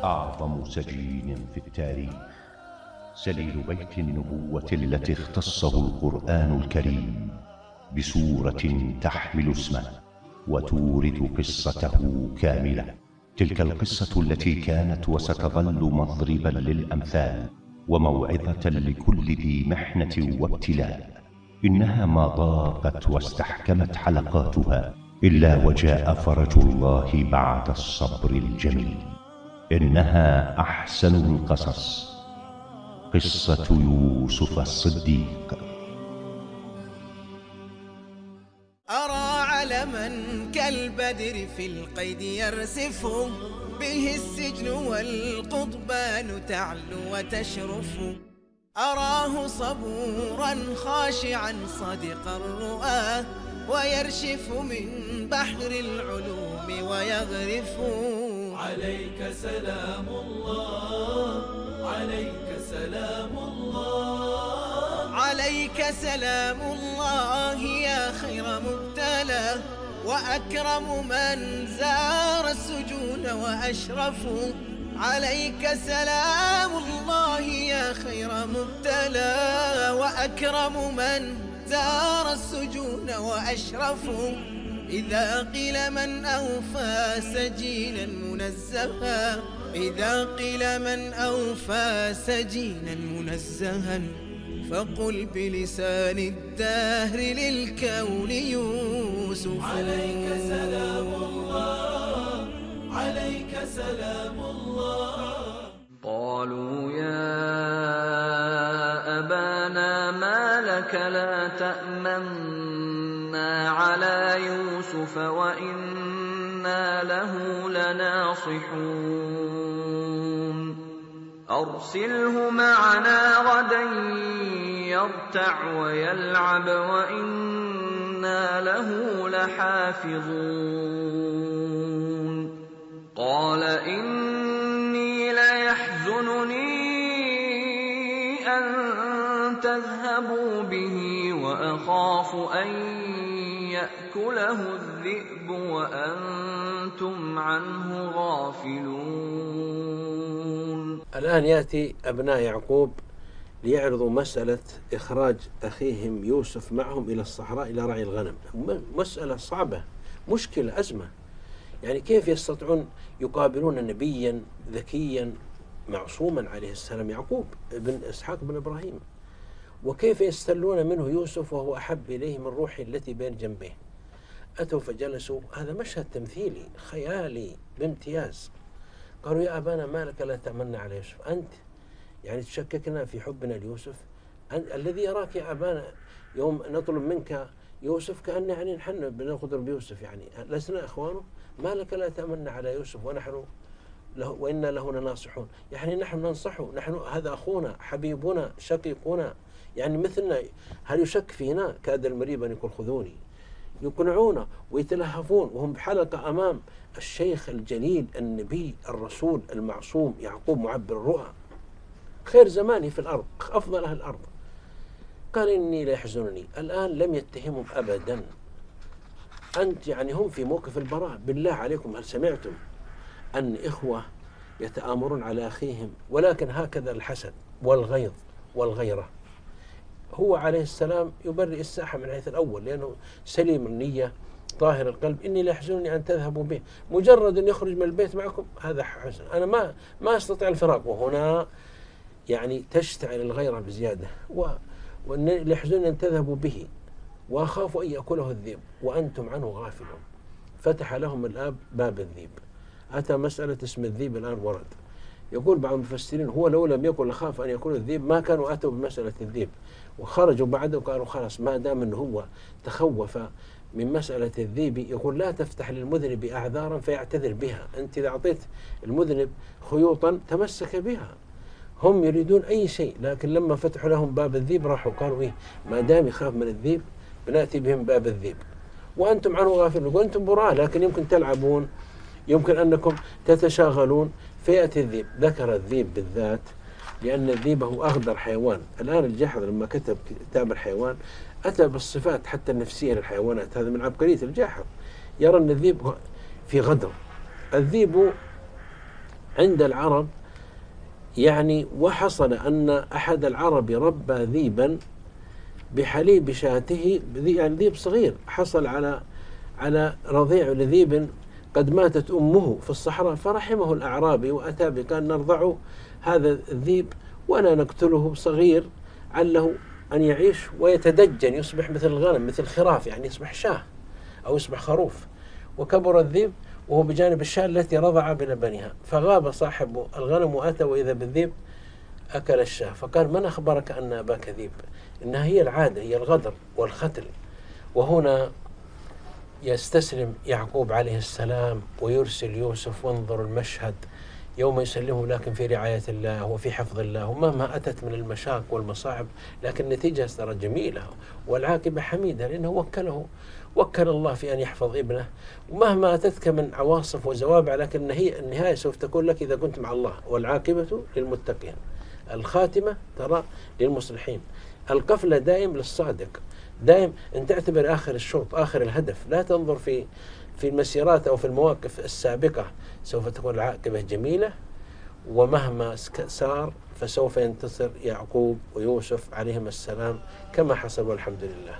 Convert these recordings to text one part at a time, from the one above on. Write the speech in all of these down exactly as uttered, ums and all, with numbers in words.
أعظم سجين في التاريخ، سليل بيت النبوة التي اختصه القرآن الكريم بسورة تحمل اسمه وتورد قصته كاملة. تلك القصة التي كانت وستظل مضربا للأمثال وموعظة لكل ذي محنة وابتلاء. إنها ما ضاقت واستحكمت حلقاتها إلا وجاء فرج الله بعد الصبر الجميل. إنها أحسن القصص، قصة يوسف الصديق. أرى علما كالبدر في القيد يرسف، به السجن والقضبان تعلو وتشرف. أراه صبورا خاشعا صادق الرؤى، ويرشف من بحر العلوم ويغرف. عليك سلام الله، عليك سلام الله، عليك سلام الله يا خير مبتلى، وأكرم من زار السجون وأشرف. عليك سلام الله يا خير مبتلى، وأكرم من زار السجون وأشرف. إذا قيل من أوفى سجينا منزها، إذا قيل من أوفى سجينا منزها، فقل بلسان الدهر للكون يوسف. عليك سلام الله، عليك سلام الله. قالوا يا أبانا ما لك لا تأمنا على يوسف وإنا له لناصحون، أرسله معنا غدا يرتع ويلعب وإنا له لحافظون. قال إني ليحزنني أن تذهبوا به وأخاف أن يأكله الذئب وأنتم عنه غافلون. الآن يأتي أبناء يعقوب ليعرضوا مسألة إخراج أخيهم يوسف معهم إلى الصحراء إلى رعي الغنم. مسألة صعبة، مشكلة، أزمة. يعني كيف يستطيعون يقابلون نبيا ذكيا معصوما عليه السلام يعقوب بن إسحاق بن إبراهيم، وكيف يستلون منه يوسف وهو أحب إليه من روحه التي بين جنبيه؟ أتوا فجلسوا. هذا مشهد تمثيلي خيالي بامتياز. قالوا يا أبانا ما لك لا تأمنا على يوسف، أنت يعني تشككنا في حبنا ليوسف؟ الذي يراك يا أبانا يوم نطلب منك يوسف كأن يعني نحن بنأخذ بيوسف، يعني لسنا إخوانه؟ ما لك لا تأمنا على يوسف ونحن له وإنا له لناصحون، يعني نحن ننصحه، نحن هذا أخونا حبيبنا شقيقنا، يعني مثلنا. هل يشك فينا؟ كاد المريب أن يقول خذوني. يقنعون ويتلهفون وهم بحلقة أمام الشيخ الجليل النبي الرسول المعصوم يعقوب معبر الرؤى، خير زماني في الأرض، أفضل أهل الأرض. قال إني لا يحزنني. الآن لم يتهمهم أبدا. أنت يعني هم في موقف البراء. بالله عليكم هل سمعتم أن إخوة يتآمرون على أخيهم؟ ولكن هكذا الحسد والغيظ والغيرة. هو عليه السلام يبرئ الساحة من حيث الأول لأنه سليم النية طاهر القلب. إني لا يحزنني أن تذهبوا به، مجرد أن يخرج من البيت معكم هذا حزن، أنا ما ما أستطيع الفراق. وهنا يعني تشتعل الغيرة بزيادة. وأن لا يحزنني أن تذهبوا به وأخاف أن يأكله الذئب وأنتم عنه غافلون. فتح لهم الآب باب الذئب. أتى مسألة اسم الذئب الآن ورد. يقول بعض المفسرين هو لو لم يكن لخاف أن يكون الذئب ما كانوا أتوا بمسألة الذئب، وخرجوا بعده وقالوا خلاص ما دام أنه هو تخوف من مسألة الذئب. يقول لا تفتح للمذنب أعذارا فيعتذر بها. أنت إذا أعطيت المذنب خيوطا تمسك بها. هم يريدون أي شيء، لكن لما فتحوا لهم باب الذئب راحوا قالوا إيه ما دام يخاف من الذئب بنأتي بهم باب الذئب وأنتم عنه غافلون. وأنتم براء لكن يمكن تلعبون، يمكن أنكم تتشاغلون فيأتي الذئب. ذكر الذئب بالذات لأن الذئب هو أخضر حيوان. الآن الجاحظ لما كتب كتاب الحيوان أتى بالصفات حتى النفسية للحيوانات. هذا من عبقرية الجاحظ. يرى أن الذئب في غدر. الذئب عند العرب يعني. وحصل أن أحد العرب ربى ذيبا بحليب شاته، يعني ذيب صغير، حصل على على رضيع لذيب قد ماتت أمه في الصحراء، فرحمه الأعرابي وأتى بكان نرضع هذا الذيب ولا نقتله صغير عله أن يعيش ويتدجن يصبح مثل الغنم مثل خراف، يعني يصبح شاه أو يصبح خروف. وكبر الذيب وهو بجانب الشاة التي رضع بلبنها، فغاب صاحب الغنم وأتى وإذا بالذيب أكل الشاة، فقال من أخبرك أن أباك ذيب؟ إنها هي العادة، هي الغدر والختل. وهنا يستسلم يعقوب عليه السلام ويرسل يوسف، وانظر المشهد يوم يسلمه لكن في رعاية الله وفي حفظ الله، ومهما أتت من المشاق والمصاعب لكن النتيجة ترى جميلة والعاقبة حميدة، لأنه وكله وكل الله في أن يحفظ ابنه، ومهما أتتك من عواصف وزوابع لكن هي النهاية سوف تكون لك إذا كنت مع الله، والعاقبة للمتقين، الخاتمة ترى للمصلحين، القفلة دائم للصادق، دائم أن تعتبر آخر الشوط آخر الهدف، لا تنظر في في المسيرات أو في المواقف السابقة، سوف تكون العاقبة جميلة، ومهما سار فسوف ينتصر يعقوب ويوسف عليهم السلام كما حصل والحمد لله.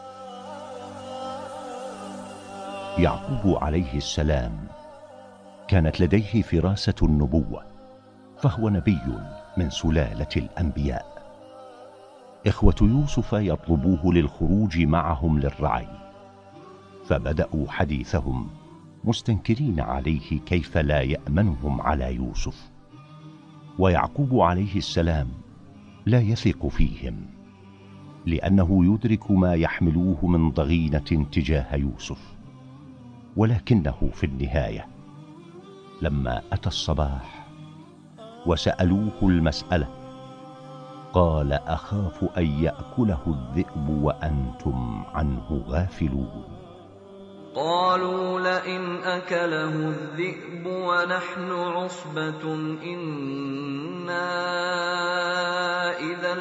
يعقوب عليه السلام كانت لديه فراسة النبوة، فهو نبي من سلالة الأنبياء. إخوة يوسف يطلبوه للخروج معهم للرعي، فبدأوا حديثهم مستنكرين عليه كيف لا يأمنهم على يوسف، ويعقوب عليه السلام لا يثق فيهم لأنه يدرك ما يحملوه من ضغينة تجاه يوسف. ولكنه في النهاية لما أتى الصباح وسألوه المسألة قال أخاف أن يأكله الذئب وأنتم عنه غافلون. قالوا لئن أكله الذئب ونحن عصبة إنا إذا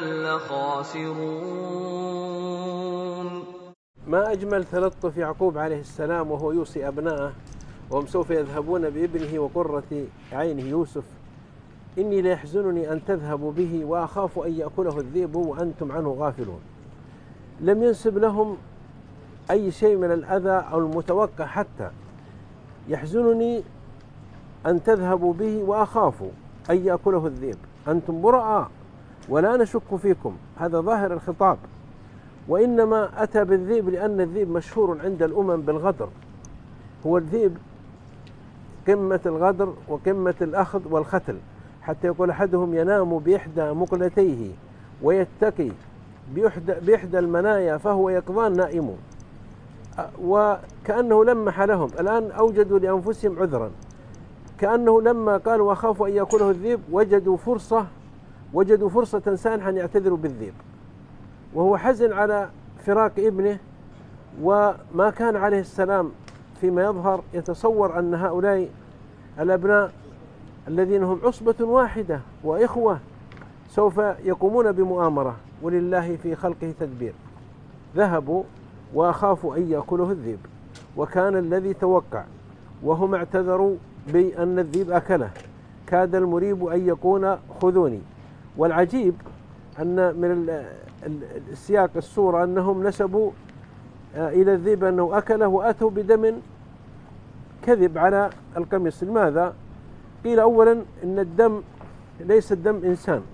لخاسرون. ما أجمل تلطف يعقوب عليه السلام وهو يوصي أبنائه وهم سوف يذهبون بابنه وقرة عينه يوسف: إني ليحزنني أن تذهبوا به وأخاف أن يأكله الذئب وأنتم عنه غافلون. لم ينسب لهم أي شيء من الأذى أو المتوقع، حتى يحزنني أن تذهبوا به وأخاف أن يأكله الذئب، أنتم براء ولا نشك فيكم، هذا ظاهر الخطاب. وإنما أتى بالذئب لأن الذئب مشهور عند الأمم بالغدر، هو الذئب قمة الغدر وقمة الأخذ والختل، حتى يقول أحدهم ينام بإحدى مقلتيه ويتكي بإحدى, بإحدى المنايا فهو يقظان نائم. وكأنه لمح لهم الآن أوجدوا لأنفسهم عذرا، كأنه لما قالوا وخافوا أن يأكله الذئب وجدوا فرصة وجدوا فرصة سانحة أن يعتذروا بالذئب، وهو حزن على فراق ابنه. وما كان عليه السلام فيما يظهر يتصور أن هؤلاء الأبناء الذين هم عصبة واحدة وإخوة سوف يقومون بمؤامرة، ولله في خلقه تدبير. ذهبوا وأخافوا أن يأكله الذئب، وكان الذي توقع، وهم اعتذروا بأن الذئب أكله، كاد المريب أن يكون خذوني. والعجيب أن من السياق الصورة أنهم نسبوا إلى الذئب أنه أكله وأتوا بدم كذب على القميص. لماذا؟ قيل أولا إن الدم ليس الدم إنسان،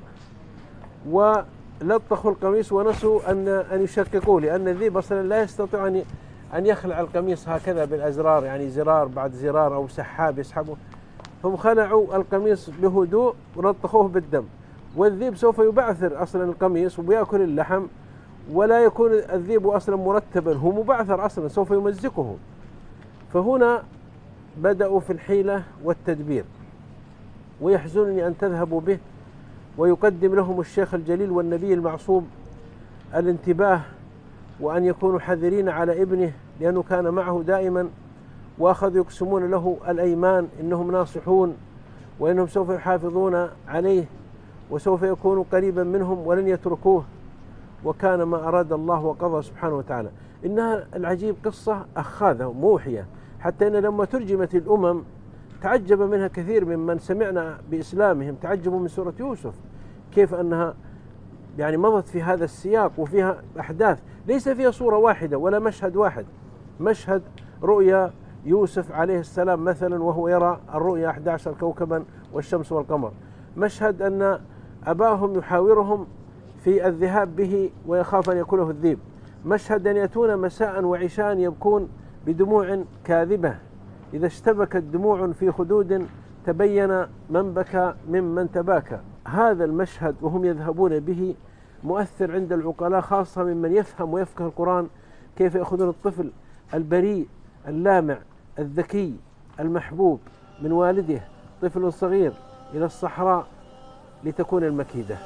ولطخوا القميص ونسوا أن أن يشققوه، لأن الذئب أصلا لا يستطيع أن أن يخلع القميص هكذا بالأزرار، يعني زرار بعد زرار أو سحاب يسحبه، هم خلعوا القميص بهدوء ولطخوه بالدم. والذئب سوف يبعثر أصلا القميص ويأكل اللحم، ولا يكون الذئب أصلا مرتبا، هو مبعثر أصلا سوف يمزقه. فهنا بدأوا في الحيلة والتدبير. ويحزنني أن تذهبوا به، ويقدم لهم الشيخ الجليل والنبي المعصوم الانتباه وأن يكونوا حذرين على ابنه، لأنه كان معه دائما، وأخذوا يقسمون له الأيمان إنهم ناصحون وإنهم سوف يحافظون عليه وسوف يكونوا قريبا منهم ولن يتركوه، وكان ما أراد الله وقضى سبحانه وتعالى. إنها العجيب قصة أخاذة موحية، حتى إن لما ترجمت الأمم تعجب منها كثير ممن سمعنا بإسلامهم، تعجبوا من سورة يوسف كيف أنها يعني مضت في هذا السياق وفيها أحداث ليس فيها صورة واحدة ولا مشهد واحد. مشهد رؤيا يوسف عليه السلام مثلا وهو يرى الرؤيا أحد عشر كوكبا والشمس والقمر، مشهد أن أباهم يحاورهم في الذهاب به ويخاف أن يأكله الذئب، مشهد أن يأتون مساء وعشاء يبكون بدموع كاذبة، إذا اشتبكت دموع في خدود تبين من بكى ممن تباكى. هذا المشهد وهم يذهبون به مؤثر عند العقلاء، خاصة ممن يفهم ويفقه القرآن، كيف يأخذون الطفل البريء اللامع الذكي المحبوب من والده، طفل صغير، إلى الصحراء لتكون المكيدة.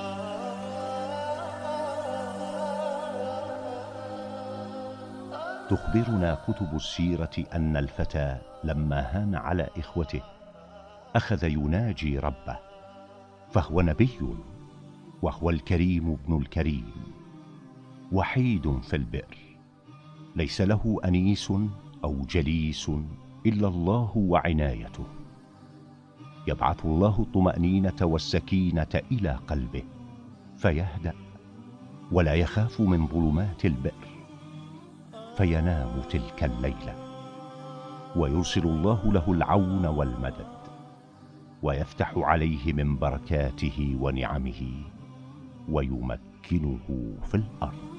تخبرنا كتب السيرة أن الفتى لما هان على إخوته أخذ يناجي ربه، فهو نبي وهو الكريم ابن الكريم، وحيد في البئر، ليس له أنيس أو جليس إلا الله وعنايته. يبعث الله الطمأنينة والسكينة إلى قلبه فيهدأ ولا يخاف من ظلمات البئر، فينام تلك الليلة، ويرسل الله له العون والمدد، ويفتح عليه من بركاته ونعمه، ويمكنه في الأرض.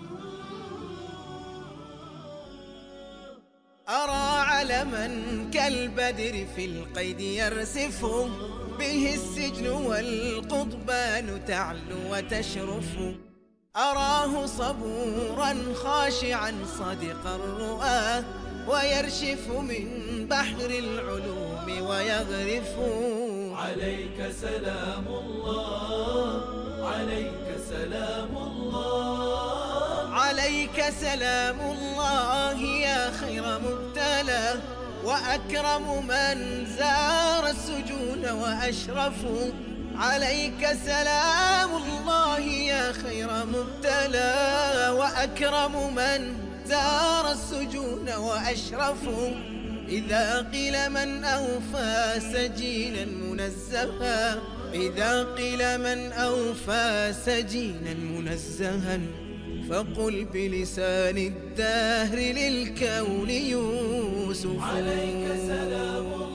أرى علما كالبدر في القيد يرسف، به السجن والقضبان تعلو وتشرف. أراه صبورا خاشعا صادق الرؤى، ويرشف من بحر العلوم ويغرف. عليك سلام الله، عليك سلام الله، عليك سلام الله يا خير مبتلى، وأكرم من زار السجون وأشرف. عليك سلام الله يا خير مبتلى، وأكرم من زار السجون وأشرف. إذا قيل من أوفى سجينا منزها، إذا قيل من أوفى سجينا منزها، فقل بلسان الدهر للكون يوسف. عليك سلام الله.